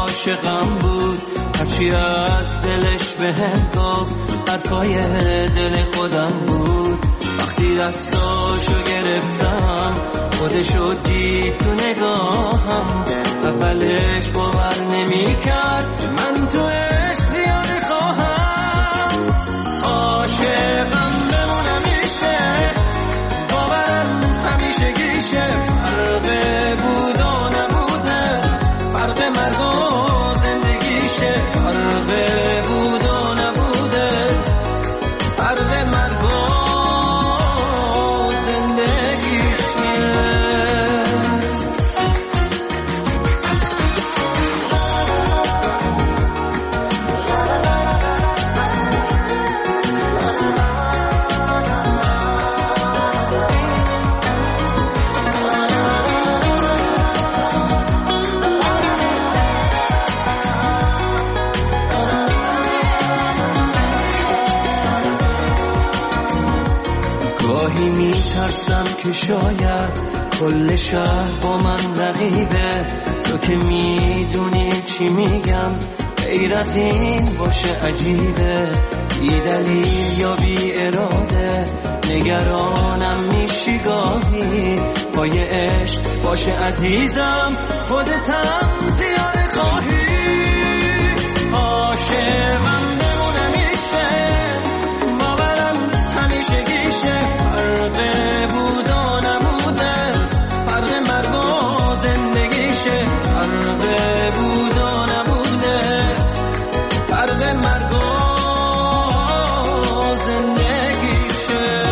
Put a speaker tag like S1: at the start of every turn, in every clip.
S1: عاشقم بود، هرچی از دلش بهم گفت حرفای دل خودم بود. وقتی دستاشو گرفتم خودشو دید تو نگاهم، اولش باور نمی کرد من تو عشق زیاده خواهم. عاشقم بمونم میشه، باورم همیشه گیشه، فرق بود و نبوده، فرق مرگ و زندگیشه، فرق بود و نبوده، فرق مرگ و میترسم که شاید کل شهر با من رقیبه، تو که میدونی چی میگم غیر از این باشه عجیبه، بی دلیل یا بی اراده نگرانم میشی گاهی، پای عشق باشه عزیزم خودتم زیاده خواهی. عاشقم بمونم میشه، باورم همیشه گیشه، فرق بود و نبوده، فرق مرگ و زندگیشه، فرق بود و نبوده، فرق مرگ و زندگیشه.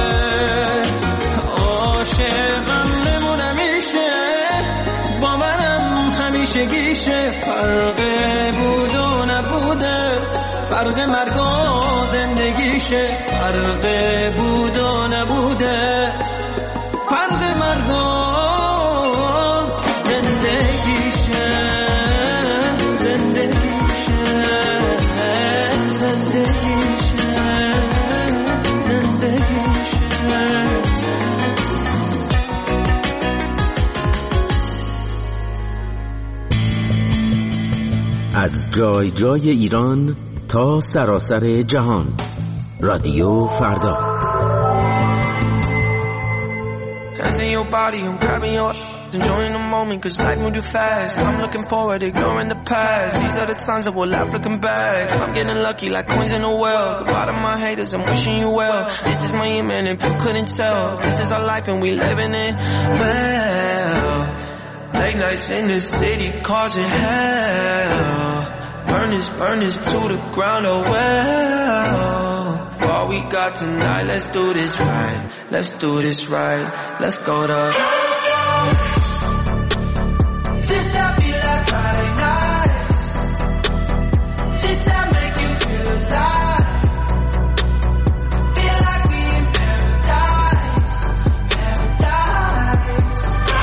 S1: عاشقم بمونم میشه، باورم همیشه گیشه، فرق بود و نبوده، فرق مرگ و زندگیشه، فرق بود و نبوده، فرق مرگ و زندگیشه، زندگیشه، زندگیشه، زندگیشه.
S2: از جای جای ایران تا سراسر جهان، رادیو فردا.
S3: In your body, I'm grabbing your enjoying the moment, cause life moved too fast. I'm looking forward, ignoring the past. These are the times that we'll laugh looking back. I'm getting lucky like coins in a well. Goodbye to my haters, I'm wishing you well. This is my man, if you couldn't tell. This is our life and we living it well. Late nights in the city causing hell. Burn this to the ground, oh well. For all we got tonight, let's do this right. Let's do this right. Let's go to this that feel like Friday nights. This that make you feel alive. Feel like we in paradise. Paradise.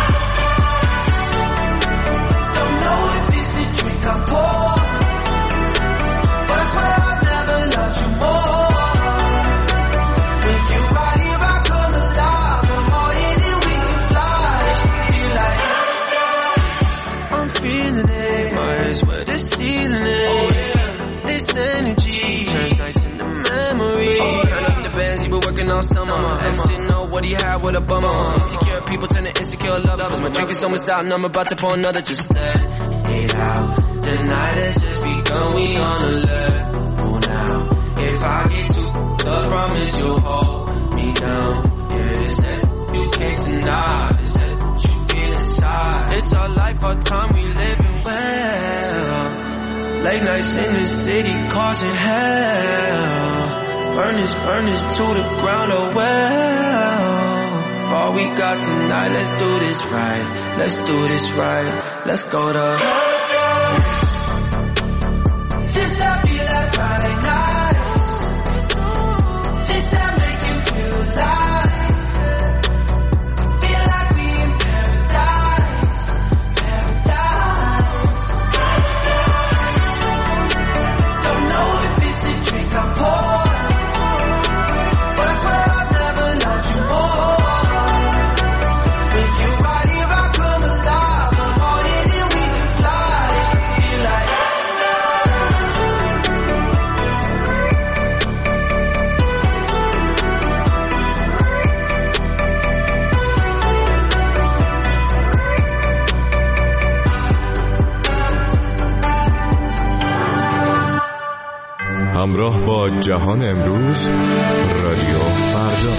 S3: Don't know if it's a drink I pour, but I swear I've never loved you more. With you right here I come alive. My heart in it, we can fly. Feel like I'm feeling it. My eyes where the ceiling is. This energy turns nights into memory. Turn up the bands, he been working all summer. Ex didn't know what he had, what a bummer. Insecure people turn to insecure lovers. My drink is almost out and I'm about to pour another. Just let it out. The night has just begun, we on alert. Oh now, if I get too good, promise you'll hold me down. Yeah, it's that you can't deny. It's that you feel inside. It's our life, our time, we living well. Late nights in the city causing hell. Burn this to the ground, oh well. For all we got tonight, let's do this right. Let's do this right. Let's go to this that feel like Friday nights. This that make you feel alive. Feel like we in paradise. Paradise. Don't know if it's a drink I pour, but I swear I've never loved you more. With you right here I come alive. My heart in it, we can fly.
S4: همراه با جهان امروز، رادیو فردا.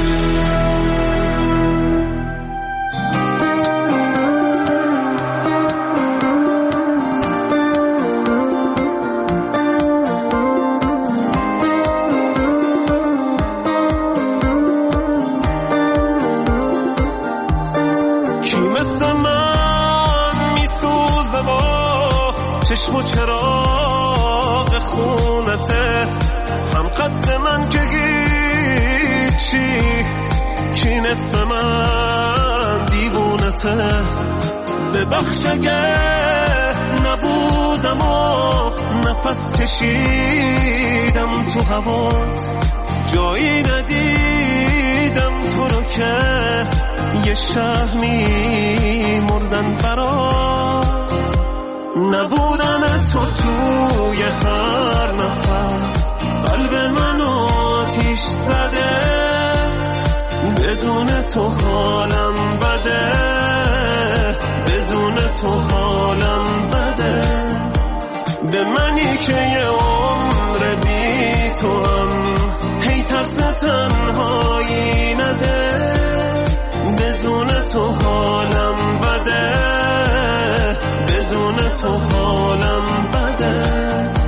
S5: چشم و چراغ خونته هم قد من که هیچی کی نصف من دیوونته ببخش اگه نبودم و نفس کشیدم تو هوات جایی ندیدم تو رو که یه شهر میمردن برات نبودن تو توی هر نفس قلب من آتیش زده بدون تو حالم بده بدون تو حالم بده به منی که یه عمر بی تو هم هی ترس تنهایی نده بدون تو حالم بده بدون تو حالم بده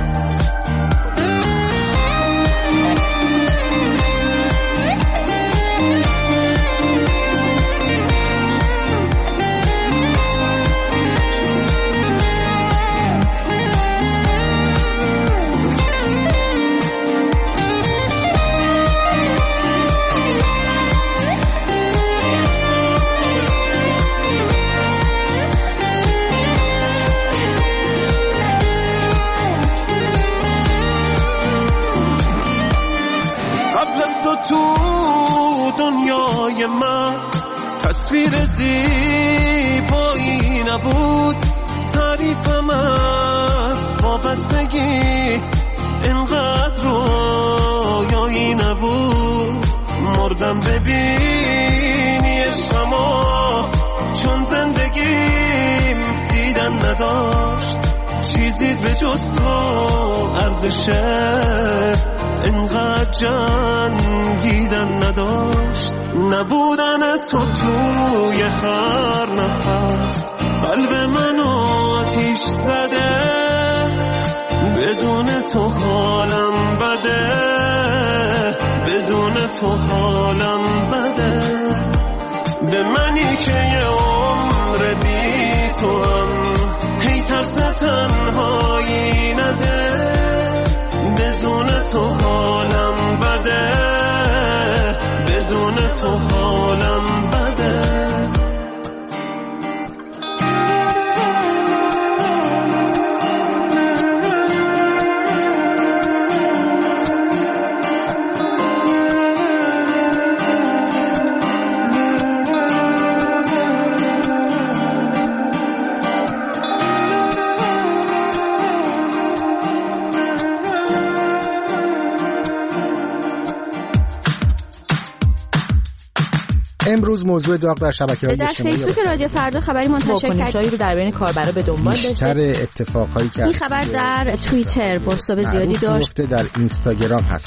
S5: تو دنیای من تصویر زیبایی نبود تعریفم از وابستگی اینقدر رویایی نبود مردم ببینی عشقمو چون زندگیم دیدن نداشت چیزی به جز تو ارزشه اینقدر جنگیدن نداشت نبودن تو توی هر نفس قلب من آتیش زده بدون تو حالم بده بدون تو حالم بده به منی که یه عمر بی تو هم هی ترس تنهایی نده بدون تو حالم بده بدون تو حالم بده
S6: امروز موضوع داغ در شبکه‌های اجتماعی
S7: در فیسبوک رادیو فردا خبری منتشر کرد رو در بین کاربرا به دنبال داشته.
S6: بیشتر اتفاقایی که
S7: این خبر در توییتر بازتاب زیادی داشت.
S6: در اینستاگرام هست.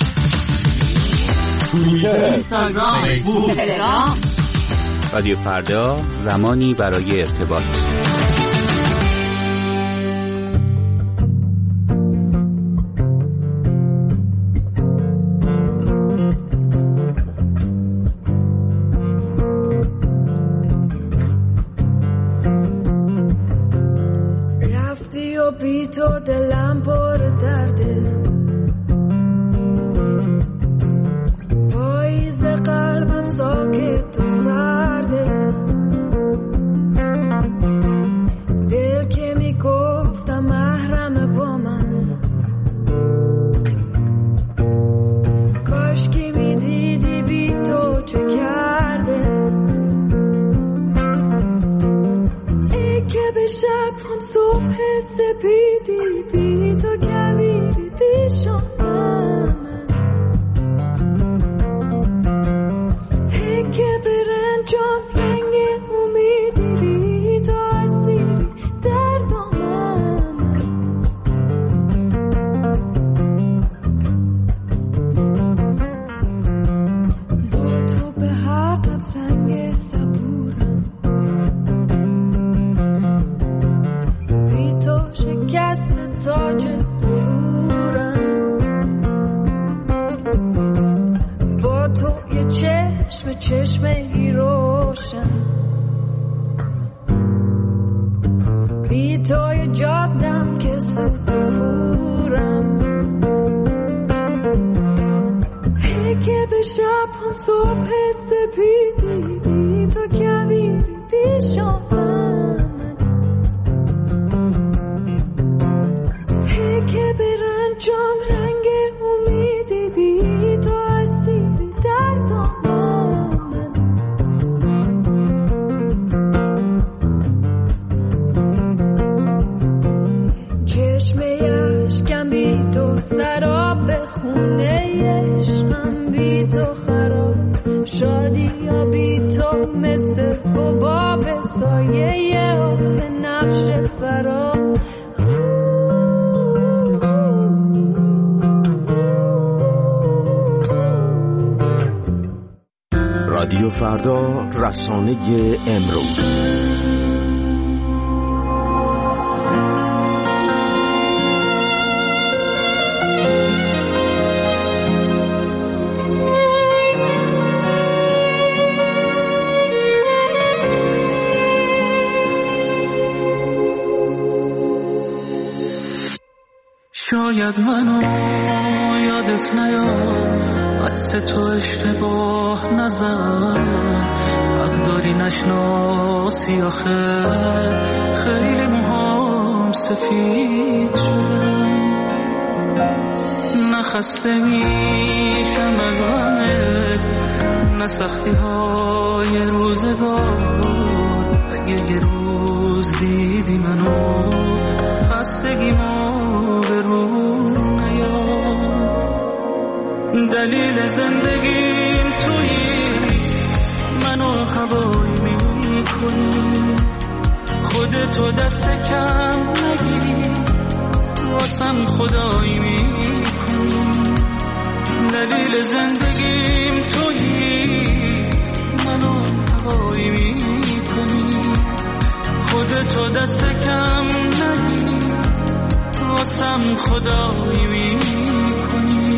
S8: اینستاگرام، فیسبوک، تلگرام. رادیو فردا زمانی برای ارتباط.
S9: بی تو دلم پر درده پاییز قلبم ساکت و سرده دل که میگفتم محرم با من کاش که میدیدی بی تو چه کرده ای که به شب هم صبح سپیدی بی تو کویری پیشانم ای که به رنجام رنگ امیدی بی تو اسیری دردانم شکست تاج دورم، با تو یه چشم ای روشن، بی تو یه جادم که ستورم، که به شب هم صبح سپیدی، بی تو کویری پیشم من، که به رنجام رنگ امیدی، بی تو اسیری در دامن من، چشمه اشکم بی تو سراب خونه عشقم، بی تو خراب شادی یا بی تو مثل حباب سایه آب نقش فرام.
S2: رادیو فردا، رسانه امروز.
S1: شاید منو یادت نیاد، عدس تو اشتباه نزن، حق داری نشناسی آخه خیلی موهام سفید شدن، نخسته میشم از غمت، نه سختی های روزگار، اگه یه روز دیدی منو خستگیمو به رو نیاد، دلیل زندگیم تویی، منو هوایی میکنی، خودتو دست کم نگی، واسم خدایی میکنی، دلیل زندگیم تویی، منو هوایی میکنی، خودتو دست کم نگی، واسم خدایی میکنی.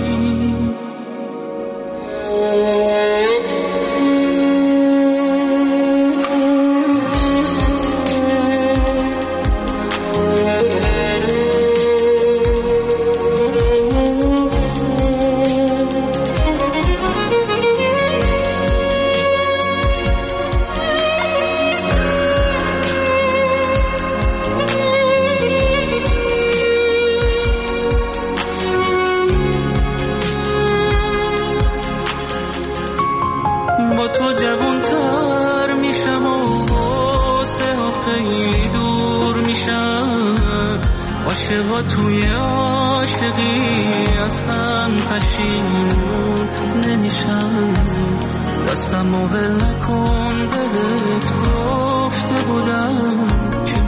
S1: با تو جوان‌تر میشم و واسه ها خیلی دور میشم، عاشقا توی عاشقی از هم پشیمون نمیشم، دستمو ول نکن بهت گفته بودم که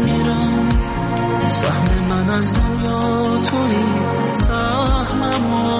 S1: میمیرم، سهم من از دنیا توی سهممو